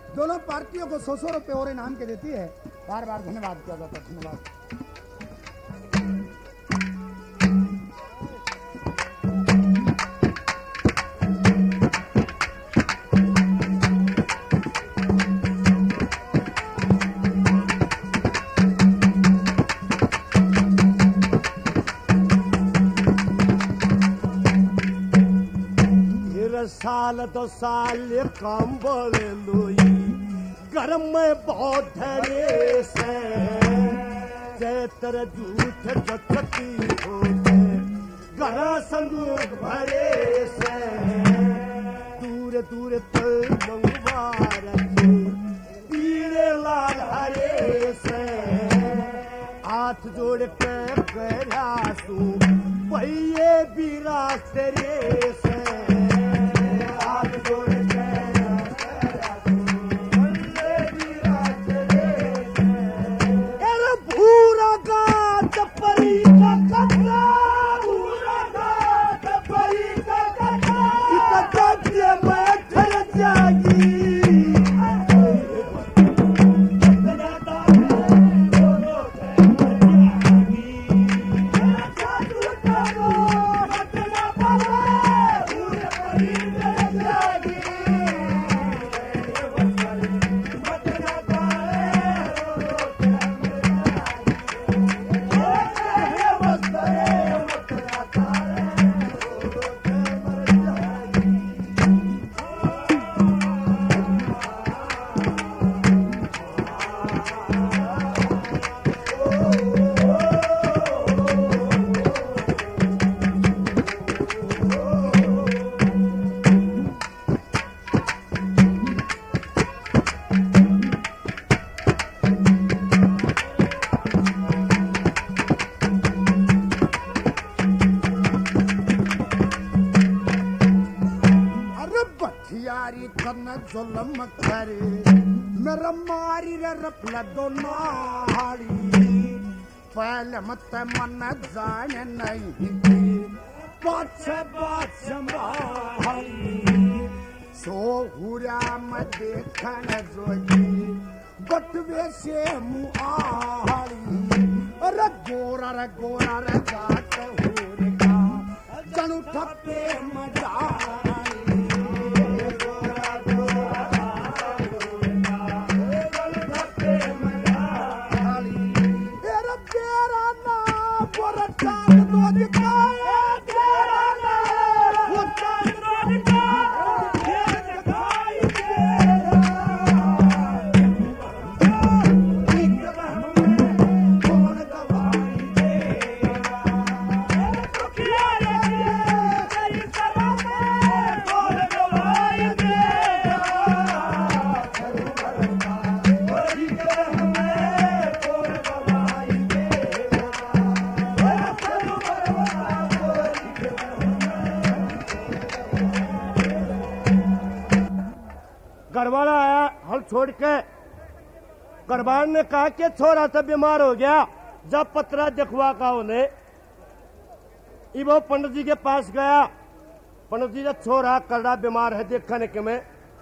दोनों पार्टियों को 100 रुपए और इनाम के देती है। बार बार धन्यवाद किया जाता है। धन्यवाद। साल 2 साल काम बोले लोई गरम में बहुत धरे से तेरे झूठ जचती होते गरा संदूक भरे से दूर दूर तल मंगवार पीले लाल हरे से हाथ जोड़ के कहरासू पहिए भी रास्ते रे से जुल्म करे मेरा मारी रे रफला दोनाड़ी पहले मत मन जाने नहीं पाछे बात संभाली सो हुरा में देखन जोगी बटवे से मुआली अरे गोरा रे जात हुरगा जनू ठप्पे मजा घरवाला आया हल छोड़ के। घरवाल ने कहा कि छोरा तो बीमार हो गया, जब पतरा दिखवा का उन्हें वो पंडित जी के पास गया। पंडित जी ने छोरा कड़ा बीमार है देखने के में।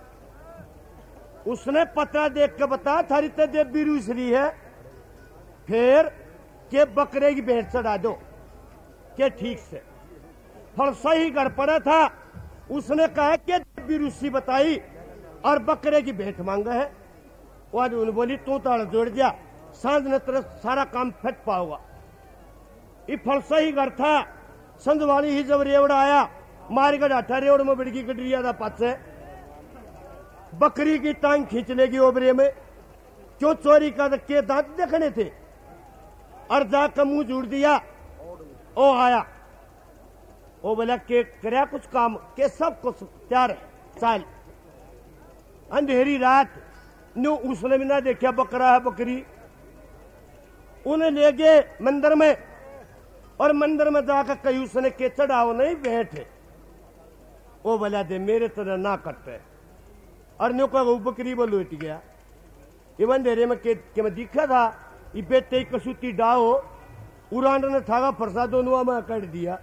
उसने पतरा देख के बताया थारी तो देव बीरूसरी है, फिर के बकरे की भेंट चढ़ा दो के ठीक से। फल सही घर पड़ा था। उसने कहा कि बीरूसी बताई और बकरे की भेंट मांगा है। वो उन्होंने बोली तू ताड़ जोड़ दिया, सांझ ने तेरा सारा काम फट पाओगा। ये फल सही घर था। संधवाली ही जब रेवड़ा आया मारी का डाठा रेवड़ में बिड़की कटरिया था पासे बकरी की टांग खींच लेगी ओबरे में। क्यों चोरी का के दांत देखने थे और जाकर मुंह जोड़ दिया। ओ आया ओ बोला के करया कुछ काम के सब कुछ तैयार है चाल। अंधेरी रात न्यू उसने भी ना देखा बकरा है बकरी। उन्हें ले गए मंदिर में और मंदिर में जाकर कहीं उसने के चढ़ाओ नहीं बैठे। वो बोला दे मेरे तरह ना करते और न्यू का वो बकरी वो लौट गया। ये अंधेरे में के मैं दिखा था ये बेटे कसूती डाओ उड़ान ने थागा फरसा दोनों में कर दिया।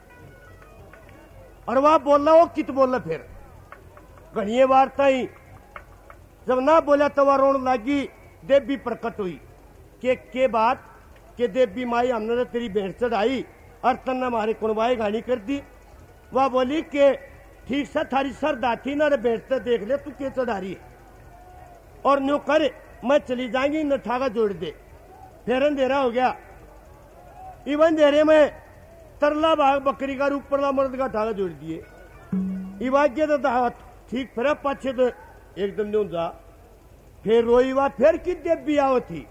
और वह बोला वो कित बोला फिर घनिये बार ताई जब ना बोला तो वह रोने लगी। देवी प्रकट हुई के बात के देवी माई हमने तो तेरी भेंट चढ़ाई और तन्ने हमारे कुणबाई गाड़ी कर दी। वह बोली कि ठीक से थारी श्रद्धा थी ना, भेंट से देख ले तू के चढ़ा रही है और न्यू कर मैं चली जाएंगी न ठागा जोड़ दे। फिर अंधेरा हो गया। इवन अंधेरे में तरला भाग बकरी का रूप परला मर्द का ठागा जोड़ दिए। इवाग्य तो ठीक फिर पाछे तो एकदम न्यू जा। फिर रोई वा फिर की देवी आओ थी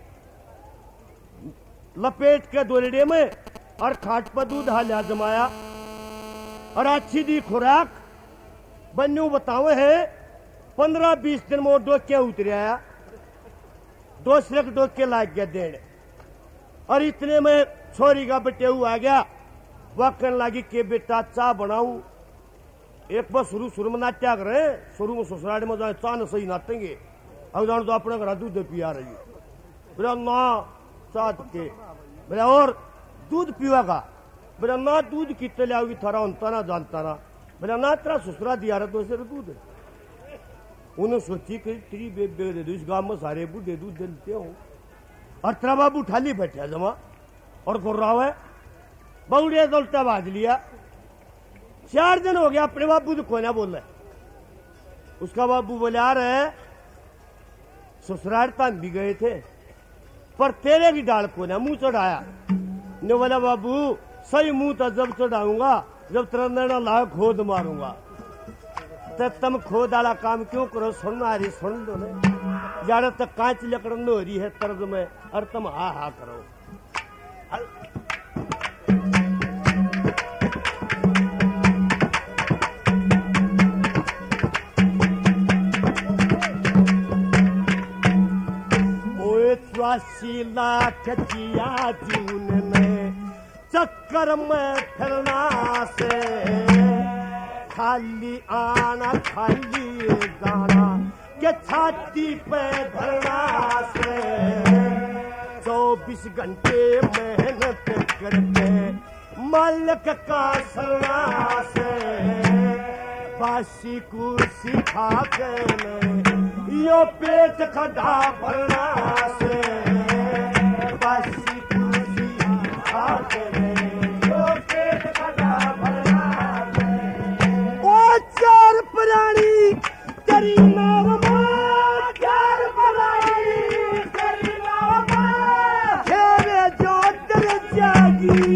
लपेट के दोरड़े में और खाट पर दूध हालिया जमाया और अच्छी दी खुराक बन्यू बतावे है। 15-20 दिन में डोके उतर आया, 2 सिरक डोके लाग गया देने। और इतने में छोरी का बटेऊ आ गया। वह कहने लगी कि बेटा चाह बनाऊं। एक बार शुरू में नाट्या कर रहे, शुरू में ससुराल में जाए चाह न सही नाटेंगे। अब जान तो अपने घर दूध पिया रही बोला ना चाह के बोला और दूध पीवागा बोला ना दूध कितने ले आओगी थारा उनता ना जानता ना बोला ना तेरा ससुरा दिया रहा तो दूध। उन्होंने सोची कि तेरी बेबे दे दू इस गांव में सारे बूढ़े दूध देते हो और तेरा बाबू ठाली बैठा जमा और गुर्राव है बहुड़े उल्टा बाज लिया। 4 दिन हो गया अपने बाबू तो कोई ना बोल रहा। उसका बाबू बोले आ रहे ससुराल तान भी गए थे पर तेरे की डाल को ना मुंह चढ़ाया। ने बोला बाबू सही मुंह तो जब चढ़ाऊंगा जब तेरा ला खोद मारूंगा। तो तुम खोद वाला काम क्यों करो? सुनना आ रही सुन दो ना ज्यादा तक कांच लकड़न हो रही है तर्ज में और तुम हा करो। लाख जिया जून में चक्कर में फिरना से खाली आना खाली गाना के छाती पे धरना से 24 घंटे मेहनत करके मालिक का सरना से बासी कुर्सी खा के यो पेट खड़ा भरना से बासी कुर्सी खा के यो पेट खड़ा भरना से। ओ चार प्राणी तेरी नाव मां चार प्राणी तेरी नाव मां खेवे जो दर जागी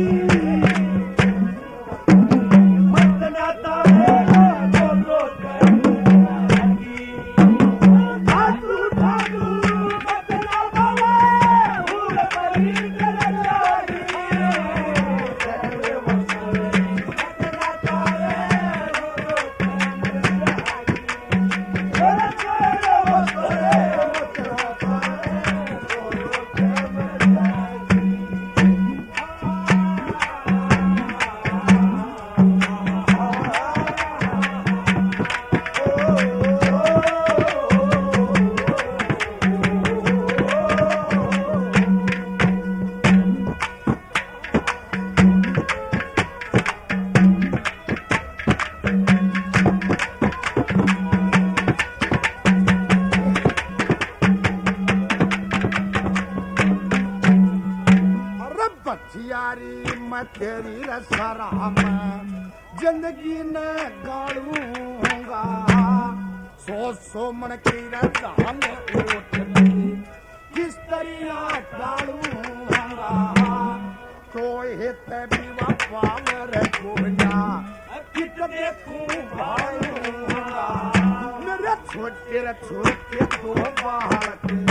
तेरी रसराम जिंदगी न गाड़ूंगा 100 मन की रजान उठती किस तरह डालूंगा तो हित भी वफावर गोया कित देखूं भालूंगा मेरे छोटे 2 बाहर